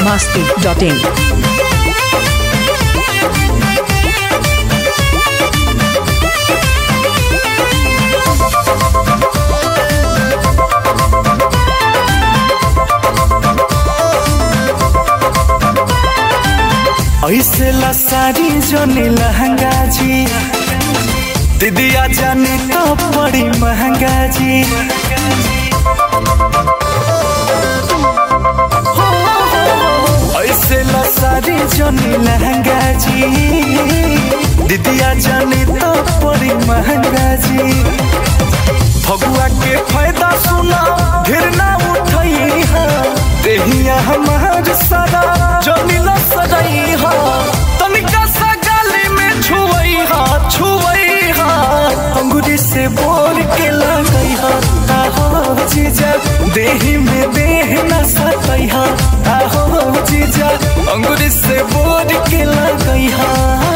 biharmasti.in ऐसे ला सारी जोनी लहंगा जी दीदिया जाने तो बड़ी महंगा जी। ऐसे ला सारी जोनी लहंगा जी दीदिया जाने तो बड़ी महंगा जी। फगुआ के फायदा सुना ढेर ना उठाई है देहिया हमार सारा जोनी ला सजाई है तनिका सा गाली में छुवई हा अंगूरी से बोल के लगई हा आहो जीजा देही में देह न सतई हा आहो जीजा अंगूरी से बोल के लगई हा।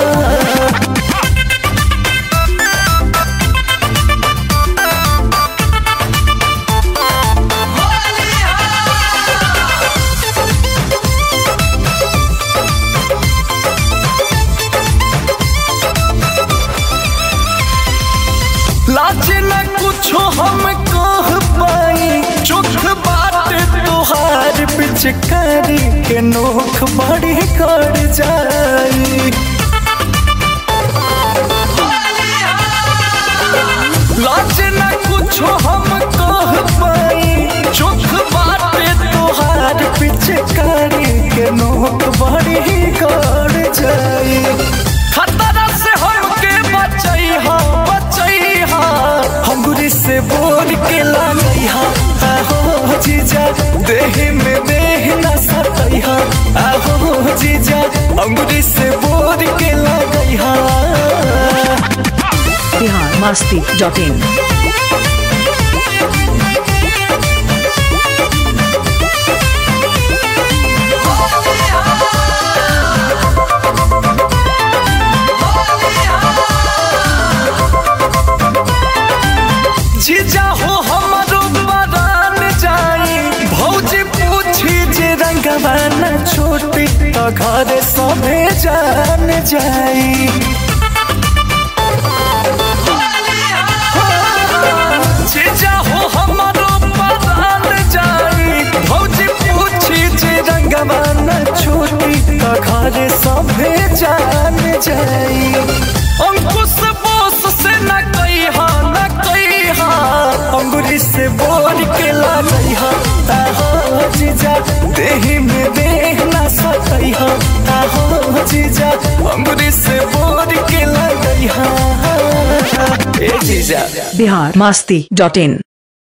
लाज न कुछो हम कह पाई चुख बात तुहार पिचकारी के नोख बड़ी कर जाई। लाज न कुछो हम कह पाई चुख बात तुहार पिचकारी के नोख बड़ी कर जाई। खतरा से हमके बचई हा अंगूरी से बोल के लगई हा आहो जीजा देह में देह न सतई हा आहो जीजा अंगूरी से बोल के लगई हा। biharmasti.in जीजा हो हमारो बरान जाई भौजी पूछी जे रंगवा न छोटी तो घर सभे जान जाई। जीजा हो हमारो बरान जाई भौजी पूछी जे रंगवा न छोटी तो घर सभे जान जाई। अंकुश बोस से न कही हा अंगूरी से बोल के लगई हा आहो जीजा देही में देह न सतई हा आहो जीजा अंगूरी से बोल के लगई हा ए जीजा biharmasti.in